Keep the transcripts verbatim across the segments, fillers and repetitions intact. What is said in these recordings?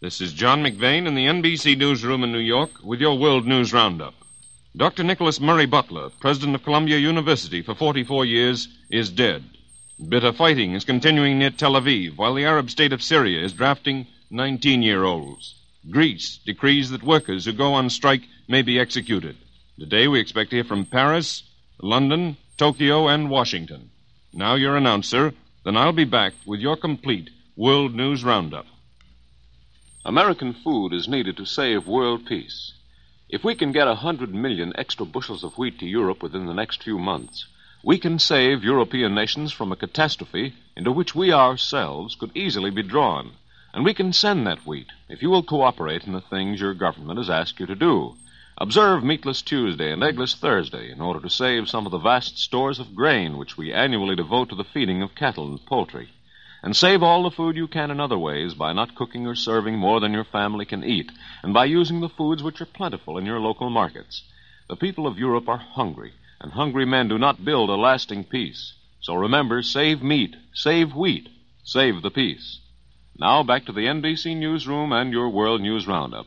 This is John McVane in the N B C newsroom in New York with your World News Roundup. Doctor Nicholas Murray Butler, president of Columbia University for forty-four years, is dead. Bitter fighting is continuing near Tel Aviv while the Arab state of Syria is drafting nineteen-year-olds. Greece decrees that workers who go on strike may be executed. Today we expect to hear from Paris, London, Tokyo, and Washington. Now your announcer, then I'll be back with your complete World News Roundup. American food is needed to save world peace. If we can get a hundred million extra bushels of wheat to Europe within the next few months, we can save European nations from a catastrophe into which we ourselves could easily be drawn. And we can send that wheat if you will cooperate in the things your government has asked you to do. Observe Meatless Tuesday and Eggless Thursday in order to save some of the vast stores of grain which we annually devote to the feeding of cattle and poultry. And save all the food you can in other ways by not cooking or serving more than your family can eat, and by using the foods which are plentiful in your local markets. The people of Europe are hungry, and hungry men do not build a lasting peace. So remember, save meat, save wheat, save the peace. Now back to the N B C newsroom and your World News Roundup.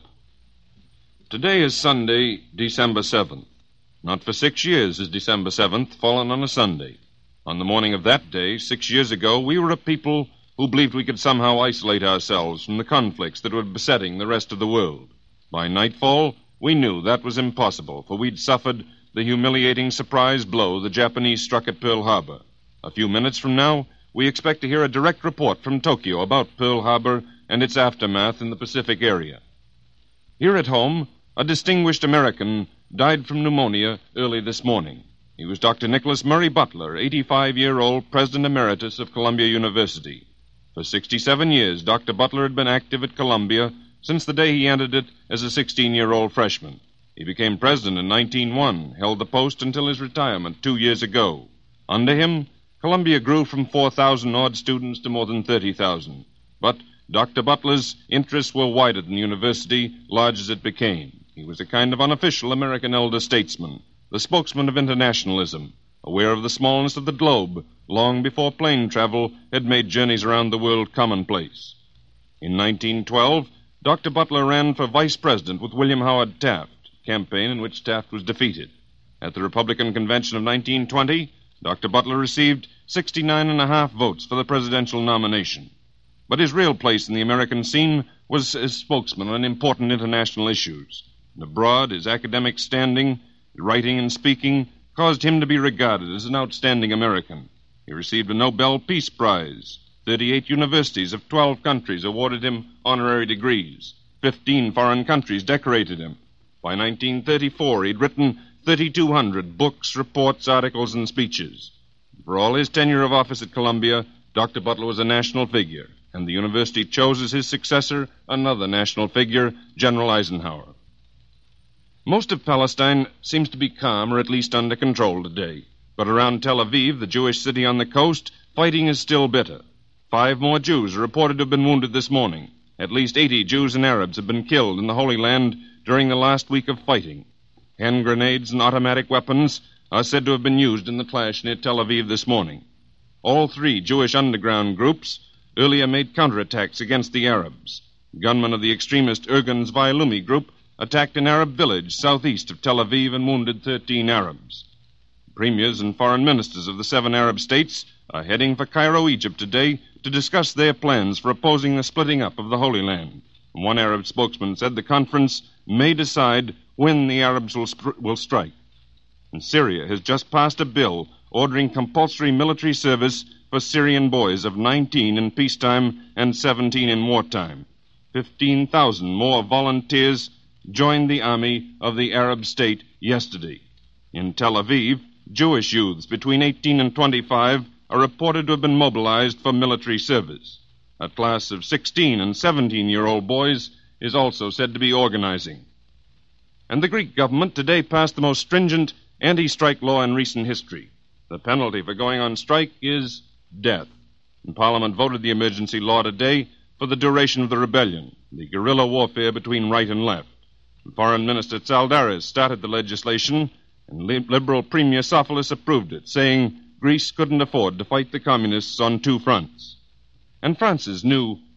Today is Sunday, December seventh. Not for six years has December seventh fallen on a Sunday. On the morning of that day, six years ago, we were a people who believed we could somehow isolate ourselves from the conflicts that were besetting the rest of the world. By nightfall, we knew that was impossible, for we'd suffered the humiliating surprise blow the Japanese struck at Pearl Harbor. A few minutes from now, we expect to hear a direct report from Tokyo about Pearl Harbor and its aftermath in the Pacific area. Here at home, a distinguished American died from pneumonia early this morning. He was Doctor Nicholas Murray Butler, eighty-five-year-old President Emeritus of Columbia University. For sixty-seven years, Doctor Butler had been active at Columbia since the day he entered it as a sixteen-year-old freshman. He became president in nineteen oh one, held the post until his retirement two years ago. Under him, Columbia grew from four thousand odd students to more than thirty thousand. But Doctor Butler's interests were wider than the university, large as it became. He was a kind of unofficial American elder statesman, the spokesman of internationalism, aware of the smallness of the globe long before plane travel had made journeys around the world commonplace. In nineteen twelve, Doctor Butler ran for vice president with William Howard Taft, a campaign in which Taft was defeated. At the Republican Convention of nineteen twenty, Doctor Butler received sixty-nine and a half votes for the presidential nomination. But his real place in the American scene was as spokesman on important international issues. And abroad, his academic standing, writing and speaking, caused him to be regarded as an outstanding American. He received a Nobel Peace Prize. Thirty-eight universities of twelve countries awarded him honorary degrees. Fifteen foreign countries decorated him. By nineteen thirty-four, he'd written thirty-two hundred books, reports, articles, and speeches. For all his tenure of office at Columbia, Doctor Butler was a national figure, and the university chose as his successor another national figure, General Eisenhower. Most of Palestine seems to be calm, or at least under control today. But around Tel Aviv, the Jewish city on the coast, fighting is still bitter. Five more Jews are reported to have been wounded this morning. At least eighty Jews and Arabs have been killed in the Holy Land during the last week of fighting. Hand grenades and automatic weapons are said to have been used in the clash near Tel Aviv this morning. All three Jewish underground groups earlier made counterattacks against the Arabs. Gunmen of the extremist Ergun Zvailumi group attacked an Arab village southeast of Tel Aviv and wounded thirteen Arabs. Premiers and foreign ministers of the seven Arab states are heading for Cairo, Egypt today to discuss their plans for opposing the splitting up of the Holy Land. One Arab spokesman said the conference may decide when the Arabs will, sp- will strike. And Syria has just passed a bill ordering compulsory military service for Syrian boys of nineteen in peacetime and seventeen in wartime. Fifteen thousand more volunteers joined the army of the Arab state yesterday. In Tel Aviv, Jewish youths between eighteen and twenty-five are reported to have been mobilized for military service. A class of sixteen and seventeen-year-old boys is also said to be organizing. And the Greek government today passed the most stringent anti-strike law in recent history. The penalty for going on strike is death. And Parliament voted the emergency law today for the duration of the rebellion, the guerrilla warfare between right and left. Foreign Minister Tsaldaris started the legislation, and Liberal Premier Sophilis approved it, saying Greece couldn't afford to fight the communists on two fronts. And France's new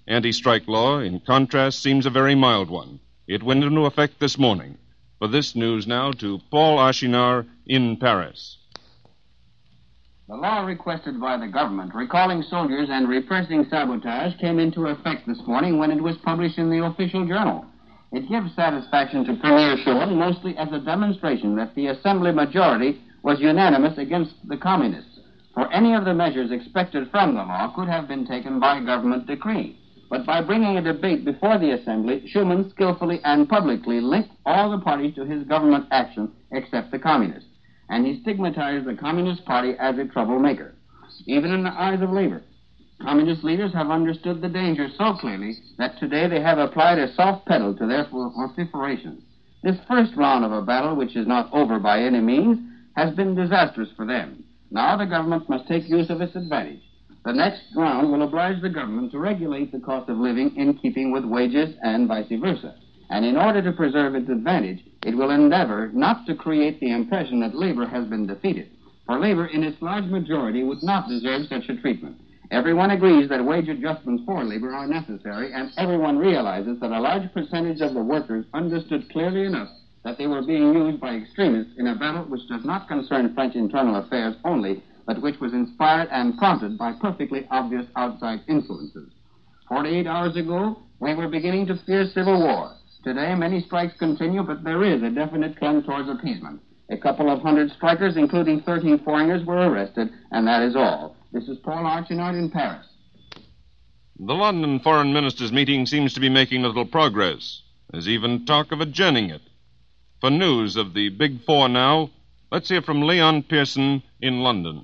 anti-strike law, in contrast, seems a very mild one. It went into effect this morning. For this news now to Paul Achinar in Paris. The law requested by the government recalling soldiers and repressing sabotage came into effect this morning when it was published in the official journal. It gives satisfaction to Premier Schuman mostly as a demonstration that the Assembly majority was unanimous against the communists, for any of the measures expected from the law could have been taken by government decree. But by bringing a debate before the Assembly, Schuman skillfully and publicly linked all the parties to his government action except the communists, and he stigmatized the Communist Party as a troublemaker. Even in the eyes of labor, communist leaders have understood the danger so clearly that today they have applied a soft pedal to their vociferation. This first round of a battle, which is not over by any means, has been disastrous for them. Now the government must take use of its advantage. The next round will oblige the government to regulate the cost of living in keeping with wages and vice versa. And in order to preserve its advantage, it will endeavor not to create the impression that labor has been defeated. For labor, in its large majority, would not deserve such a treatment. Everyone agrees that wage adjustments for labor are necessary, and everyone realizes that a large percentage of the workers understood clearly enough that they were being used by extremists in a battle which does not concern French internal affairs only, but which was inspired and prompted by perfectly obvious outside influences. Forty-eight hours ago, we were beginning to fear civil war. Today, many strikes continue, but there is a definite trend towards appeasement. A couple of hundred strikers, including thirteen foreigners, were arrested, and that is all. This is Paul Achinar in Paris. The London Foreign Ministers' meeting seems to be making little progress. There's even talk of adjourning it. For news of the Big Four now, let's hear from Leon Pearson in London.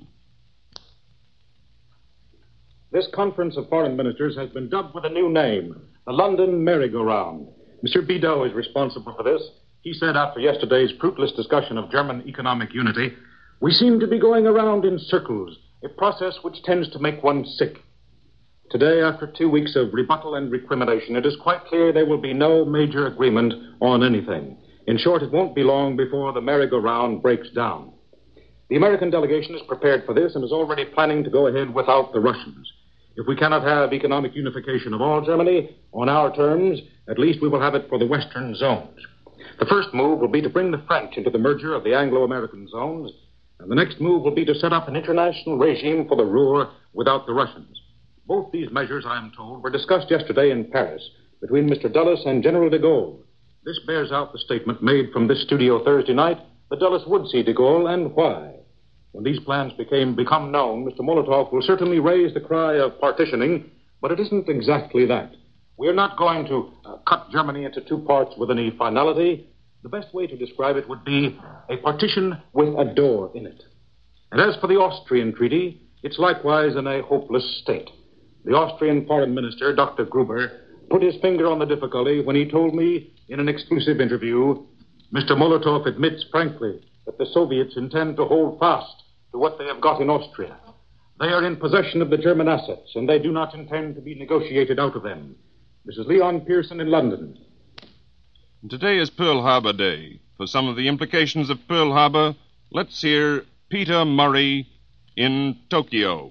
This Conference of Foreign Ministers has been dubbed with a new name, the London Merry-Go-Round. Monsieur Bidault is responsible for this. He said after yesterday's fruitless discussion of German economic unity, "We seem to be going around in circles, a process which tends to make one sick." Today, after two weeks of rebuttal and recrimination, it is quite clear there will be no major agreement on anything. In short, it won't be long before the merry-go-round breaks down. The American delegation is prepared for this and is already planning to go ahead without the Russians. If we cannot have economic unification of all Germany on our terms, at least we will have it for the western zones. The first move will be to bring the French into the merger of the Anglo-American zones, and the next move will be to set up an international regime for the Ruhr without the Russians. Both these measures, I am told, were discussed yesterday in Paris between Mister Dulles and General de Gaulle. This bears out the statement made from this studio Thursday night that Dulles would see de Gaulle, and why. When these plans became become known, Mister Molotov will certainly raise the cry of partitioning, but it isn't exactly that. We are not going to uh, cut Germany into two parts with any finality. The best way to describe it would be a partition with a door in it. And as for the Austrian treaty, it's likewise in a hopeless state. The Austrian foreign minister, Doctor Gruber, put his finger on the difficulty when he told me in an exclusive interview, "Mister Molotov admits frankly that the Soviets intend to hold fast to what they have got in Austria. They are in possession of the German assets, and they do not intend to be negotiated out of them." This is Leon Pearson in London. Today is Pearl Harbor Day. For some of the implications of Pearl Harbor, let's hear Peter Murray in Tokyo.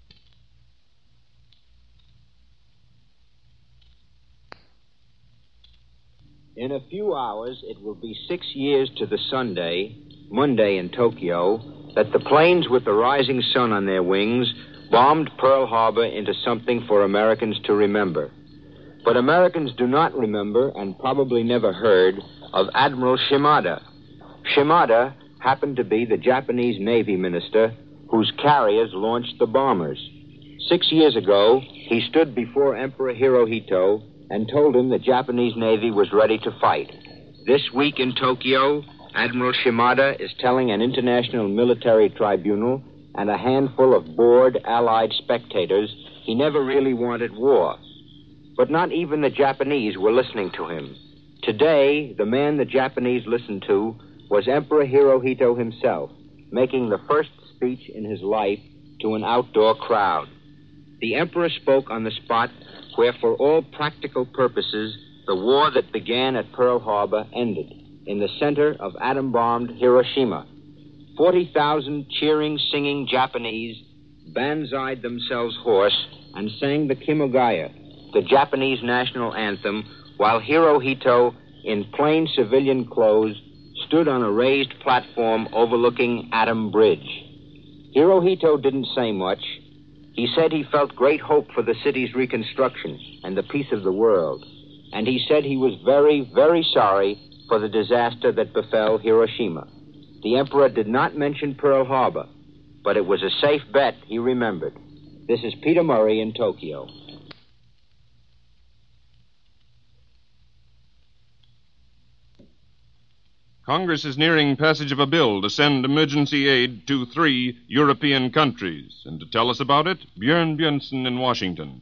In a few hours, it will be six years to the Sunday, Monday in Tokyo, that the planes with the rising sun on their wings bombed Pearl Harbor into something for Americans to remember. But Americans do not remember, and probably never heard, of Admiral Shimada. Shimada happened to be the Japanese Navy minister whose carriers launched the bombers. Six years ago, he stood before Emperor Hirohito and told him the Japanese Navy was ready to fight. This week in Tokyo, Admiral Shimada is telling an international military tribunal and a handful of bored Allied spectators he never really wanted war. But not even the Japanese were listening to him. Today, the man the Japanese listened to was Emperor Hirohito himself, making the first speech in his life to an outdoor crowd. The emperor spoke on the spot where, for all practical purposes, the war that began at Pearl Harbor ended, in the center of atom-bombed Hiroshima. Forty thousand cheering, singing Japanese banzaied themselves hoarse and sang the Kimogaya, the Japanese national anthem, while Hirohito, in plain civilian clothes, stood on a raised platform overlooking Atom Bridge. Hirohito didn't say much. He said he felt great hope for the city's reconstruction and the peace of the world. And he said he was very, very sorry for the disaster that befell Hiroshima. The Emperor did not mention Pearl Harbor, but it was a safe bet, he remembered. This is Peter Murray in Tokyo. Congress is nearing passage of a bill to send emergency aid to three European countries. And to tell us about it, Björn Björnson in Washington.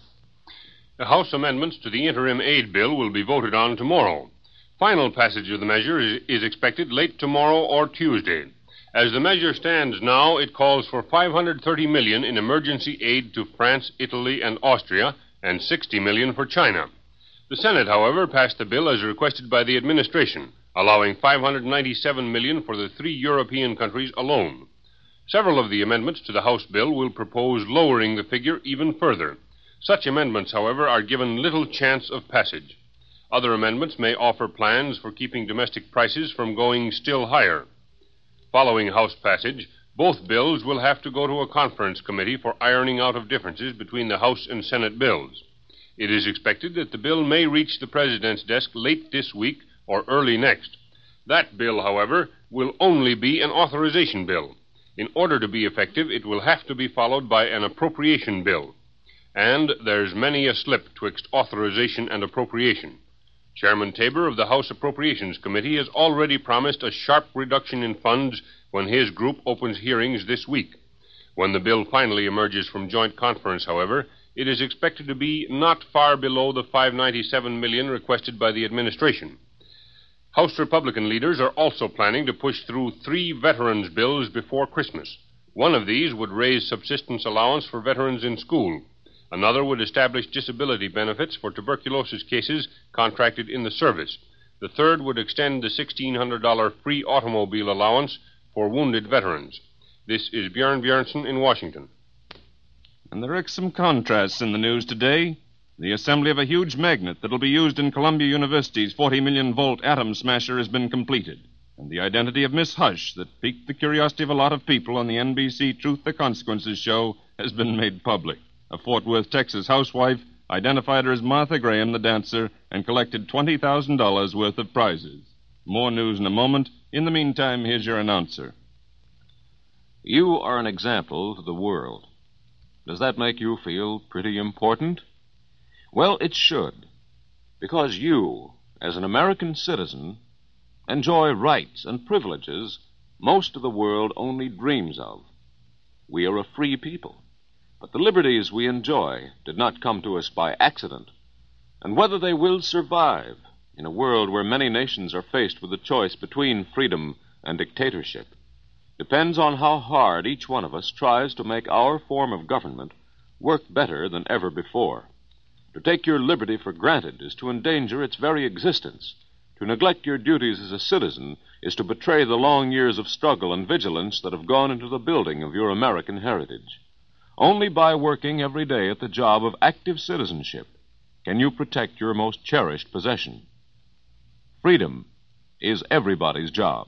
The House amendments to the interim aid bill will be voted on tomorrow. Final passage of the measure is, is expected late tomorrow or Tuesday. As the measure stands now, it calls for five hundred thirty million dollars in emergency aid to France, Italy, and Austria, and sixty million dollars for China. The Senate, however, passed the bill as requested by the administration, allowing five hundred ninety-seven million dollars for the three European countries alone. Several of the amendments to the House bill will propose lowering the figure even further. Such amendments, however, are given little chance of passage. Other amendments may offer plans for keeping domestic prices from going still higher. Following House passage, both bills will have to go to a conference committee for ironing out of differences between the House and Senate bills. It is expected that the bill may reach the President's desk late this week or early next. That bill, however, will only be an authorization bill. In order to be effective, it will have to be followed by an appropriation bill. And there's many a slip twixt authorization and appropriation. Chairman Tabor of the House Appropriations Committee has already promised a sharp reduction in funds when his group opens hearings this week. When the bill finally emerges from joint conference, however, it is expected to be not far below the five hundred ninety-seven million dollars requested by the administration. House Republican leaders are also planning to push through three veterans' bills before Christmas. One of these would raise subsistence allowance for veterans in school. Another would establish disability benefits for tuberculosis cases contracted in the service. The third would extend the sixteen hundred dollars free automobile allowance for wounded veterans. This is Björn Björnson in Washington. And there are some contrasts in the news today. The assembly of a huge magnet that will be used in Columbia University's forty million volt atom smasher has been completed. And the identity of Miss Hush that piqued the curiosity of a lot of people on the N B C Truth the Consequences show has been made public. A Fort Worth, Texas housewife identified her as Martha Graham, the dancer, and collected twenty thousand dollars worth of prizes. More news in a moment. In the meantime, here's your announcer. You are an example to the world. Does that make you feel pretty important? Well, it should, because you, as an American citizen, enjoy rights and privileges most of the world only dreams of. We are a free people, but the liberties we enjoy did not come to us by accident, and whether they will survive in a world where many nations are faced with the choice between freedom and dictatorship depends on how hard each one of us tries to make our form of government work better than ever before. To take your liberty for granted is to endanger its very existence. To neglect your duties as a citizen is to betray the long years of struggle and vigilance that have gone into the building of your American heritage. Only by working every day at the job of active citizenship can you protect your most cherished possession. Freedom is everybody's job.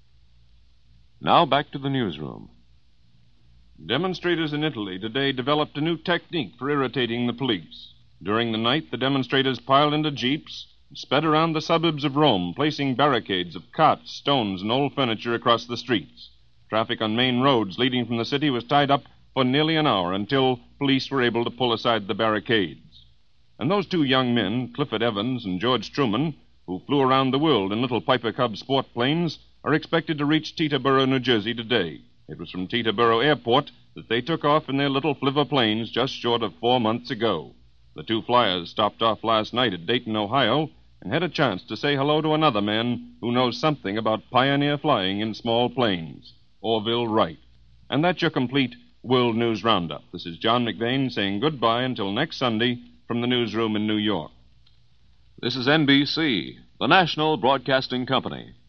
Now back to the newsroom. Demonstrators in Italy today developed a new technique for irritating the police. During the night, the demonstrators piled into jeeps and sped around the suburbs of Rome, placing barricades of cots, stones, and old furniture across the streets. Traffic on main roads leading from the city was tied up for nearly an hour until police were able to pull aside the barricades. And those two young men, Clifford Evans and George Truman, who flew around the world in little Piper Cub sport planes, are expected to reach Teterboro, New Jersey today. It was from Teterboro Airport that they took off in their little flivver planes just short of four months ago. The two flyers stopped off last night at Dayton, Ohio, and had a chance to say hello to another man who knows something about pioneer flying in small planes, Orville Wright. And that's your complete World News Roundup. This is John McVane saying goodbye until next Sunday from the newsroom in New York. This is N B C, the national broadcasting company.